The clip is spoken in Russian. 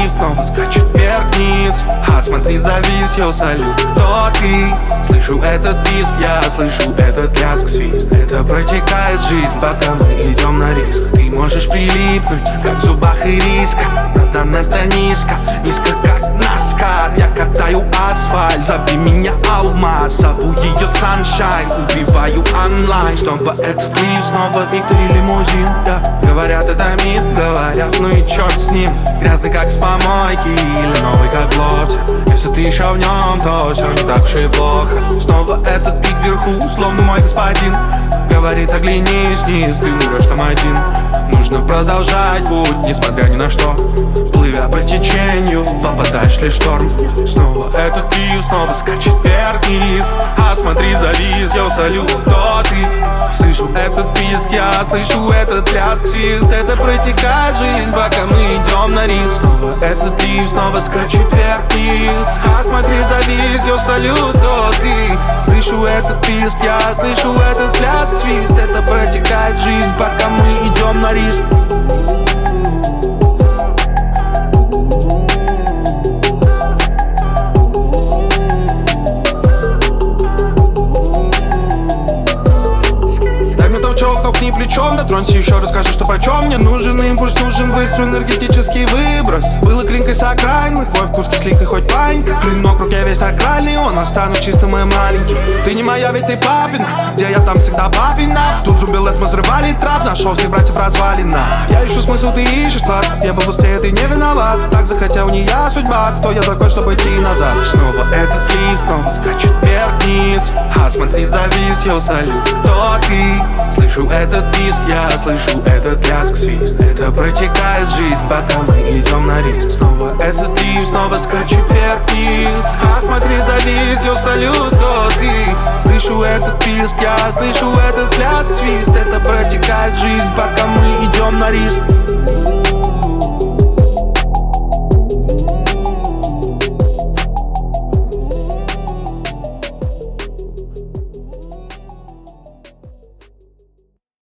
лифт снова скачет вверх-вниз. А смотри, завис, я салют. Кто ты? Слышу этот писк, я слышу этот лязг, свист. Это протекает жизнь, пока мы идем на риск. Ты можешь прилипнуть, как в зубах ириска. Братан, это низко, низко как наскар. Я катаю асфальт, зови меня алмаз. Зову ее Sunshine, убиваю онлайн. Снова этот лифт, снова Виктор и лимузин, да. Говорят, это миф, говорят, ну и черт с ним. Грязный как с помойки или новый как в лоте. Если ты еще в нем, то все не так уж и плохо. Снова этот пик вверху, словно мой господин. Говорит, оглянись вниз, ты умрешь там один. Нужно продолжать путь, несмотря ни на что. Плывя по течению, попадаешь ли в шторм. Снова этот пив, снова скачет вверх-вниз. А смотри, завис, я салют, кто ты? Слышу этот писк, я слышу этот лязг, свист. Это протекает жизнь, пока мы идем на риск. Снова этот пив, снова скачет вверх-вниз. А смотри, завис, я салют, кто ты? Слышу этот писк, я слышу этот лязг, свист. Это протекает жизнь, пока мы идем на риск. Толкни плечом, дотронься еще, расскажи, что почем. Мне нужен импульс, нужен быстрый энергетический выброс. Было клинкой с окраин, твой вкус кислинкой хоть панька. Клинок в руке весь сакральный, он останусь чистым и маленьким. Ты не моя, ведь ты папина, где я там всегда папина. Тут зубилет мы взрывали трап, нашел всех братьев развалина. Я ищу смысл, ты ищешь клад, я был быстрее, ты не виноват. Так захотел не я судьба, кто я такой, чтобы идти назад. Снова этот лифт, снова скачет вверх-вниз. А смотри, завис, я салют, кто ты? Слышу этот писк, я слышу этот лязг, свист. Это протекает жизнь, пока мы идем на риск. Снова этот лифт, снова скачет вверх-вниз. А смотри, завис, я салют, кто ты? Слышу этот писк, я слышу этот лязг, свист. Это протекает жизнь, пока мы идем на риск.